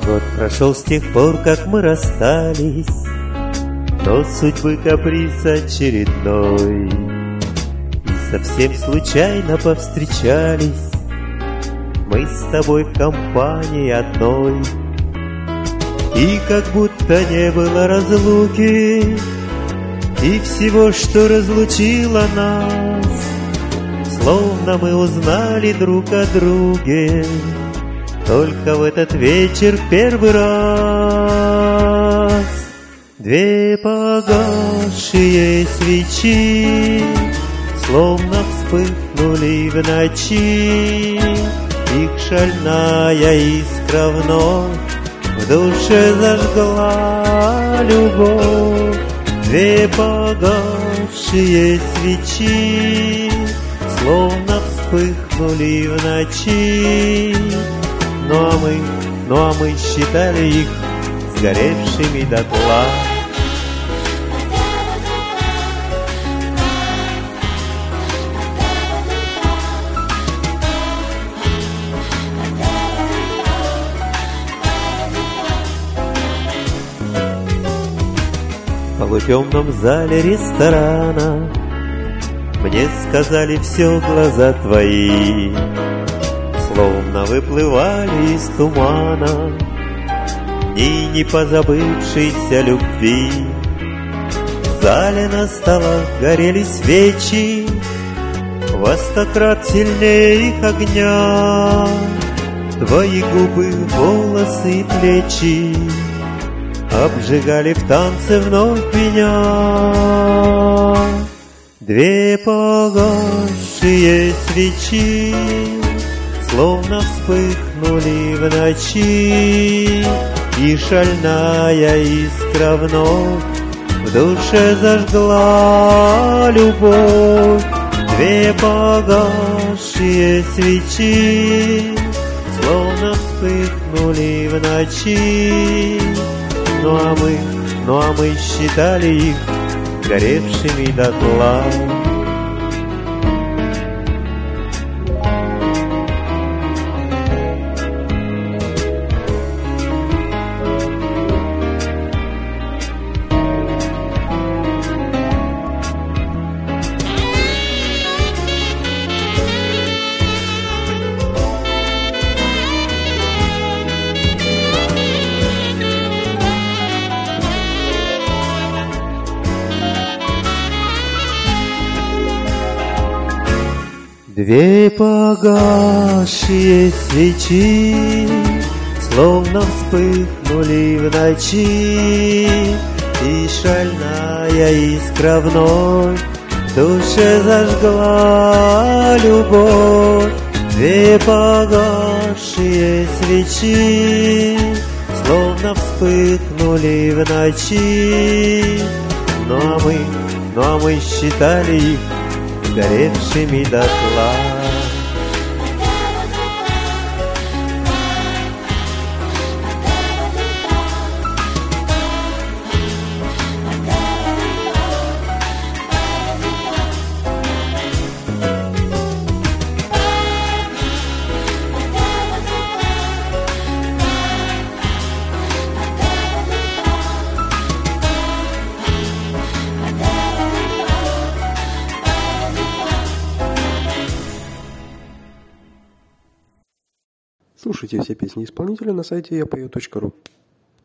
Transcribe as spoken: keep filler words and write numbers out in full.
Год прошел с тех пор, как мы расстались, но судьбы каприз очередной, и совсем случайно повстречались мы с тобой в компании одной. И как будто не было разлуки, и всего, что разлучило нас, словно мы узнали друг о друге только в этот вечер первый раз. Две погасшие свечи словно вспыхнули в ночи, их шальная искра вновь в душе зажгла любовь. Две погасшие свечи словно вспыхнули в ночи, ну а мы, ну а мы считали их сгоревшими дотла. В полутемном зале ресторана мне сказали все глаза твои, словно выплывали из тумана дни непозабывшейся любви. В зале на столах горели свечи во сто крат сильнее их огня. Твои губы, волосы и плечи обжигали в танце вновь меня. Две погасшие свечи словно вспыхнули в ночи, и шальная искра вновь в душе зажгла любовь. Две погасшие свечи словно вспыхнули в ночи, ну а мы, ну а мы считали их горевшими дотла. Две погасшие свечи словно вспыхнули в ночи, и шальная искра вновь в душе зажгла любовь. Две погасшие свечи словно вспыхнули в ночи, ну а мы, ну а мы считали их горевшими дотла. Слушайте все песни исполнителя на сайте я пою точка ру.